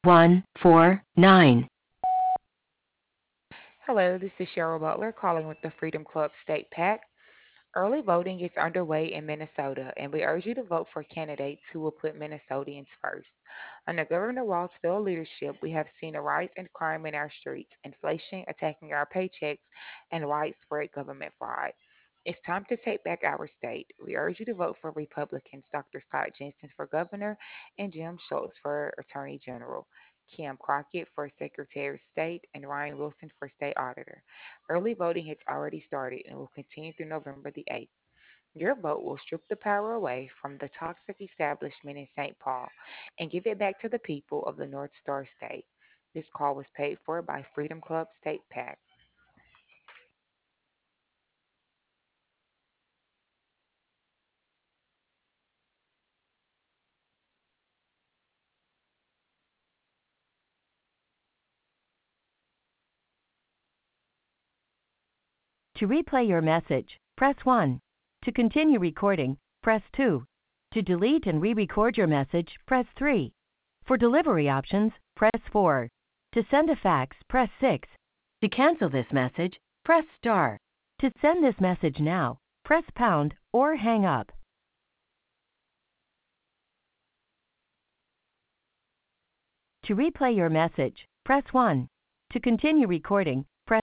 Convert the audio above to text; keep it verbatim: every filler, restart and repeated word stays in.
one four nine. Hello, this is Cheryl Butler calling with the Freedom Club State PAC. Early voting is underway in Minnesota, and we urge you to vote for candidates who will put Minnesotans first. Under Governor Walz's Bill leadership, we have seen a rise in crime in our streets, inflation attacking our paychecks, and widespread government fraud. It's time to take back our state. We urge you to vote for Republicans Doctor Scott Jensen for governor and Jim Schultz for attorney general, Kim Crockett for secretary of state, and Ryan Wilson for state auditor. Early voting has already started and will continue through November the eighth. Your vote will strip the power away from the toxic establishment in Saint Paul and give it back to the people of the North Star State. This call was paid for by Freedom Club State PAC. To replay your message, press one. To continue recording, press two. To delete and re-record your message, press three. For delivery options, press four. To send a fax, press six. To cancel this message, press star. To send this message now, press pound or hang up. To replay your message, press one. To continue recording,